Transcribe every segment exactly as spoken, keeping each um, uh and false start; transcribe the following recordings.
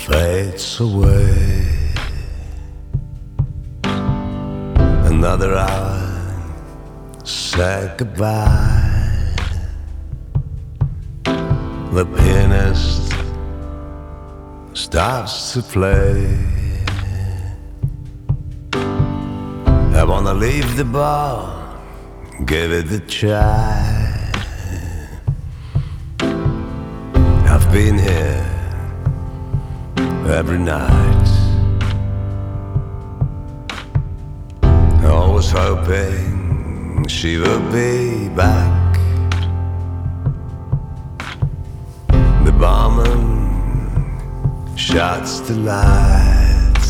fades away. Another hour, said goodbye. The pianist starts to play. I wanna leave the bar, give it a try. I've been here every night, always hoping she would be back. The barman shuts the lights.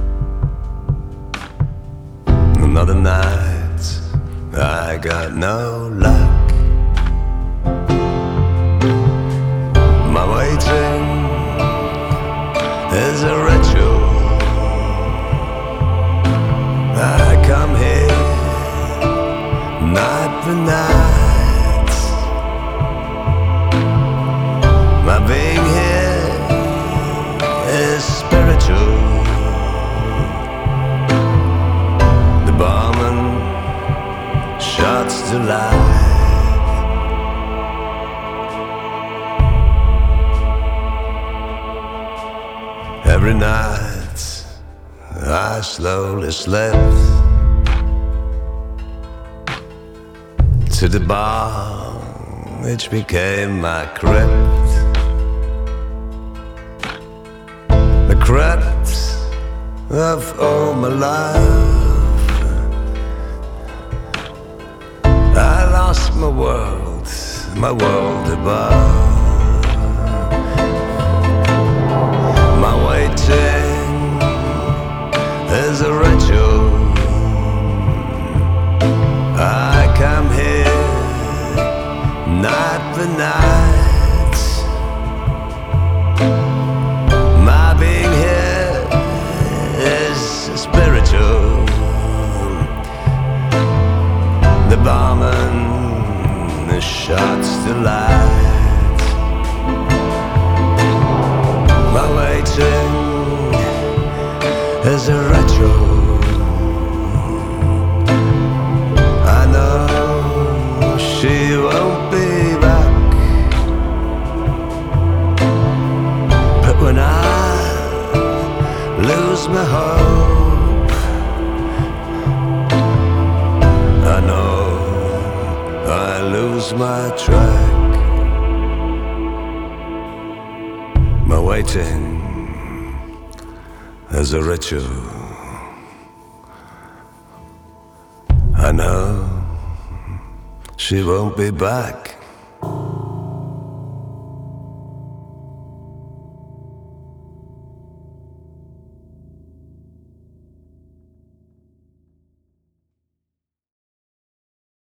Another night, I got no luck. My waiting is a ritual. I come here night for night. My being here is spiritual. The barman shuts the light. Every night I slowly slipped to the bar which became my crypt. The crypt of all my life. I lost my world, my world above. My waiting is a ritual. I come here night for night. My being here is spiritual. The barman shuts the light. My waiting is a ritual. I know she won't be back, but when I lose my hope, I know I lose my track. My waiting is a ritual. I know she won't be back,